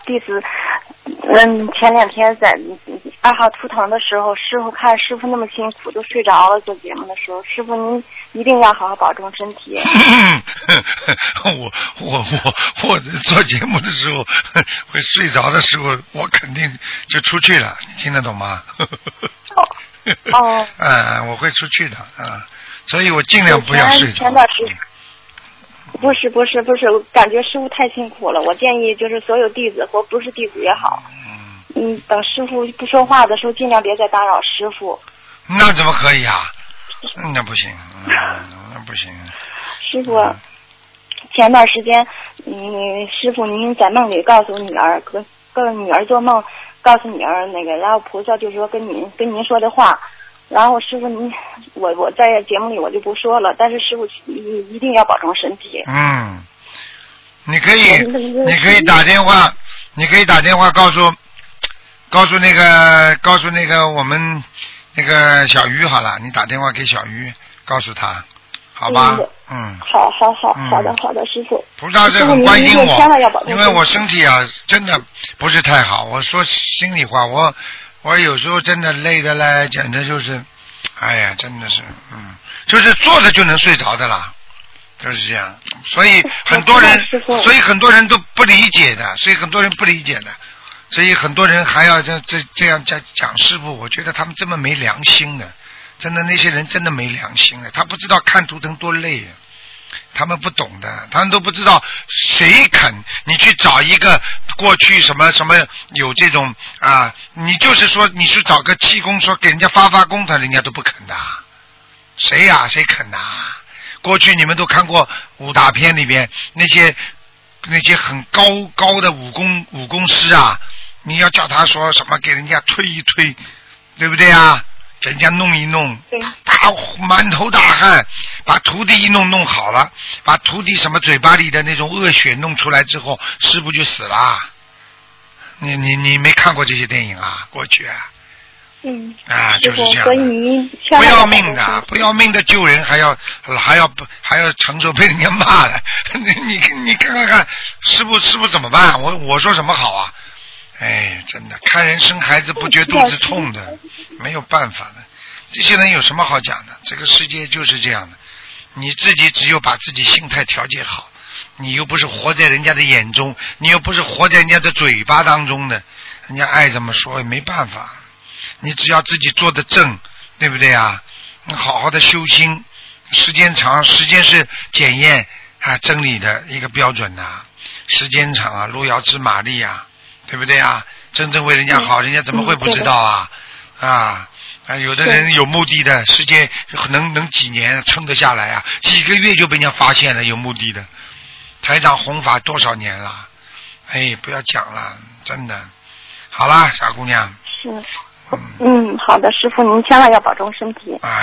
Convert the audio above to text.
弟子，前2天在2号图腾的时候，师傅看师傅那么辛苦，都睡着了。做节目的时候，师傅您一定要好好保重身体。 我做节目的时候会睡着的时候，我肯定就出去了，你听得懂吗？ 哦。 我会出去的所以我尽量不要睡着。 不是，我感觉师傅太辛苦了。我建议就是所有弟子或不是弟子也好，等师傅不说话的时候，尽量别再打扰师傅。 那怎么可以啊？那不行，那不行。 师傅，前段时间，师傅您在梦里告诉女儿，跟女儿做梦，告诉女儿那个，然后菩萨就说跟您说的话。然后师傅您，我在节目里我就不说了，但是师傅一定要保重身体。 你可以打电话，告诉那个我们那个小鱼好了，你打电话给小鱼，告诉他，好吧？ 好的，师傅。 菩萨是很关心我，因为我身体真的不是太好。我说心里话，我有时候真的累的嘞，简直就是，哎呀，真的是，就是坐着就能睡着的啦，就是这样。所以很多人都不理解的，所以很多人还要这样讲师傅，我觉得他们这么没良心的，真的那些人真的没良心的，他不知道看图腾多累。他们不懂的，他们都不知道谁肯你去找一个过去什么有这种你就是说你去找个气功说给人家发功，人家都不肯的，谁肯呐？过去你们都看过武打片里边那些很高的武功师你要叫他说什么给人家推一推，对不对啊？给人家弄一弄，他满头大汗，把徒弟一弄好了，把徒弟什么嘴巴里的那种恶血弄出来之后，师傅就死了。你没看过这些电影过去就是这样的。 所以你不要命的救人，还要承受被人家骂了。你看师傅怎么办？我说什么好啊？哎，真的，看人生孩子不觉肚子痛的，没有办法的。这些人有什么好讲的？这个世界就是这样的，你自己只有把自己心态调节好，你又不是活在人家的眼中，你又不是活在人家的嘴巴当中的，人家爱怎么说也没办法。你只要自己做得正，对不对啊？你好好的修心，时间长，时间是检验真理的一个标准时间长路遥知马力对不对真正为人家好，人家怎么会不知道有的人有目的的，时间能几年撑得下来几个月就被人家发现了有目的的。台长弘法多少年了？不要讲了，真的。好啦，傻姑娘。 是。好的，师傅您千万要保重身体。